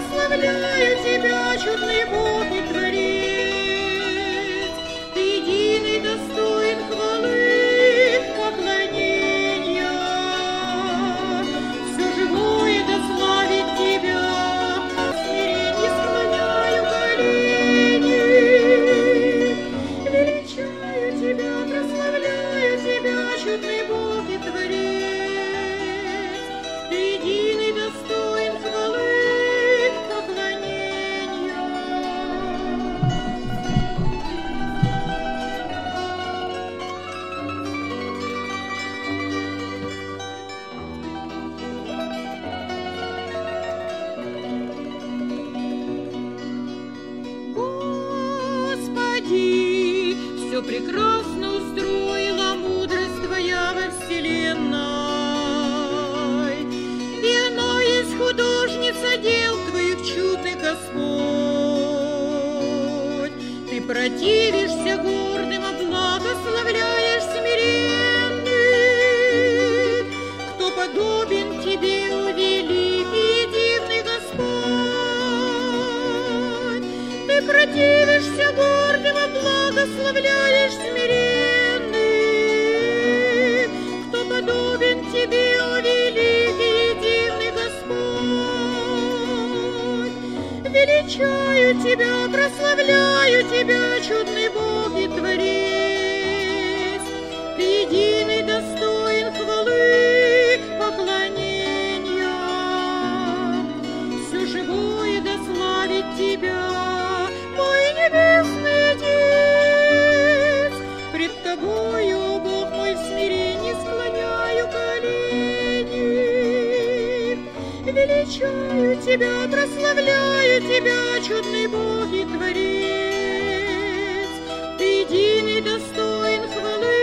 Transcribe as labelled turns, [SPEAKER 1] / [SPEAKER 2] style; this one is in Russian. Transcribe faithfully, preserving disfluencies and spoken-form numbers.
[SPEAKER 1] прославляю Тебя, чудный Бог и Творец. Ты единый достоин хвалы, поклонения. Все живое дославит Тебя, в смирении склоняю колени. Величаю Тебя, прославляю Тебя, чудный Бог и Творец. Ты единый достоин хвалы, поклонения. Господи, все прекрасно устроила мудрость Твоя во вселенной, и она есть художница дел Твоих чудных, Господь. Ты противишься гордым, а благословляешь смиренных. Кто подобен Тебе, о великий и дивный Господь? Ты противишься гордым, а благословляешь смиренных. Кто подобен Тебе, о великий и дивный Господь? Величаю Тебя, прославляю Тебя, чудный Бог и Творец. Ты единый достоин хвалы, поклонения. Все живое дославит Тебя, мой небесный Отец. Пред Тобою, о Бог мой, в смирении склоняю колени. Величаю Тебя, прославляю Тебя, чудный Бог и Творец. Ты единый достоин хвалы,